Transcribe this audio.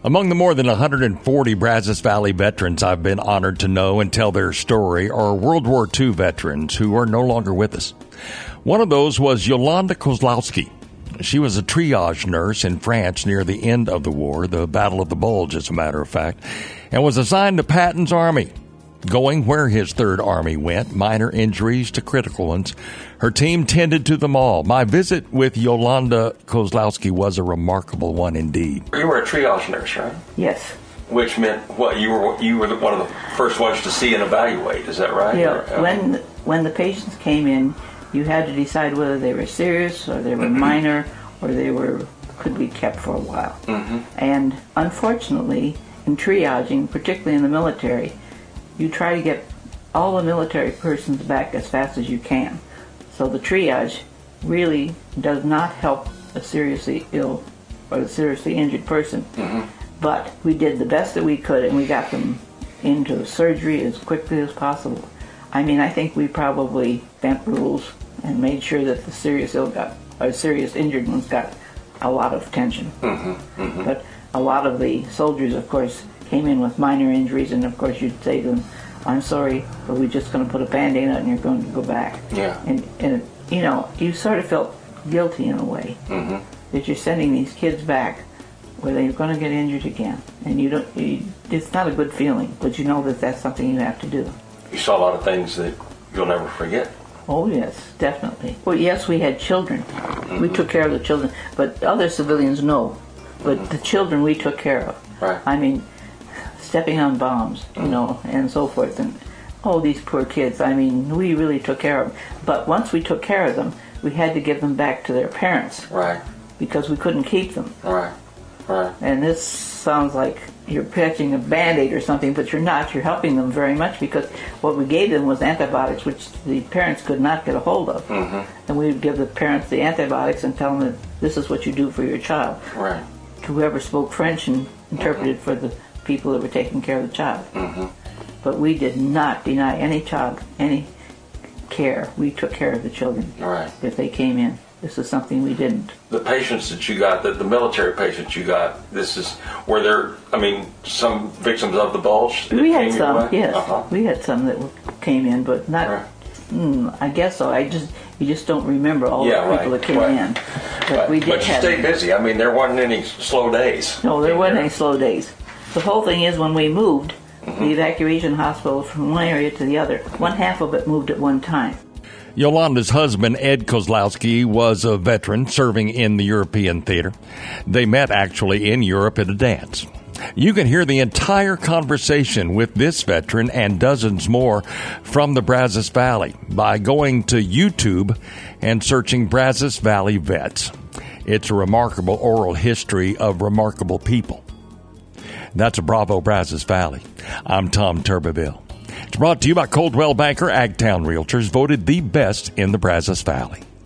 Among the more tthan 140 Brazos Valley veterans I've been honored to know and tell their story are World War II veterans who are no longer with us. One of those was Yolanda Kozlowski. She was a triage nurse in France near the end of the war, the Battle of the Bulge, as a matter of fact, and was assigned to Patton's army. Going where his Third Army went, minor injuries to critical ones, her team tended to them all. My visit with Yolanda Kozlowski was a remarkable one indeed. You were a triage nurse, right? Yes. Which meant what? You were one of the first ones to see and evaluate. Is that right? Yeah. When the patients came in, you had to decide whether they were serious or they were minor or they could be kept for a while. Mm-hmm. And unfortunately, in triaging, particularly in the military, you try to get all the military persons back as fast as you can. So the triage really does not help a seriously ill or a seriously injured person. Mm-hmm. But we did the best that we could, and we got them into surgery as quickly as possible. I mean, I think we probably bent rules and made sure that the serious injured ones got a lot of attention. Mm-hmm. Mm-hmm. But a lot of the soldiers, of course, came in with minor injuries, and of course you'd say to them, "I'm sorry, but we're just going to put a Band-Aid on and you're going to go back." Yeah. And you know, you sort of felt guilty in a way, mm-hmm. that you're sending these kids back where they're going to get injured again, and it's not a good feeling, but you know that that's something you have to do. You saw a lot of things that you'll never forget. Oh yes, definitely. Well, yes, we had children. Mm-hmm. We took care of the children, but other civilians no. But mm-hmm. the children we took care of. Right. I mean, stepping on bombs, you know, and so forth. And, these poor kids, I mean, we really took care of them. But once we took care of them, we had to give them back to their parents. Right. Because we couldn't keep them. Right. Right. And this sounds like you're patching a Band-Aid or something, but you're not. You're helping them very much because what we gave them was antibiotics, which the parents could not get a hold of. Mm-hmm. And we would give the parents the antibiotics and tell them that this is what you do for your child. Right. Whoever spoke French and interpreted mm-hmm. for the people that were taking care of the child. Mm-hmm. But we did not deny any child any care. We took care of the children right. if they came in. This is something we didn't. The patients that you got, the military patients you got, were there, I mean, some victims of the bulge? We had some, yes. Uh-huh. We had some that came in, but not, right. I guess so. You just don't remember all the people that came in. But we did But you stayed busy. I mean, there wasn't any slow days. No, there wasn't any slow days. The whole thing is when we moved, mm-hmm. the evacuation hospital from one area to the other, one half of it moved at one time. Yolanda's husband, Ed Kozlowski, was a veteran serving in the European theater. They met actually in Europe at a dance. You can hear the entire conversation with this veteran and dozens more from the Brazos Valley by going to YouTube and searching Brazos Valley Vets. It's a remarkable oral history of remarkable people. That's a Bravo Brazos Valley. I'm Tom Turbeville. It's brought to you by Coldwell Banker Agtown Realtors, voted the best in the Brazos Valley.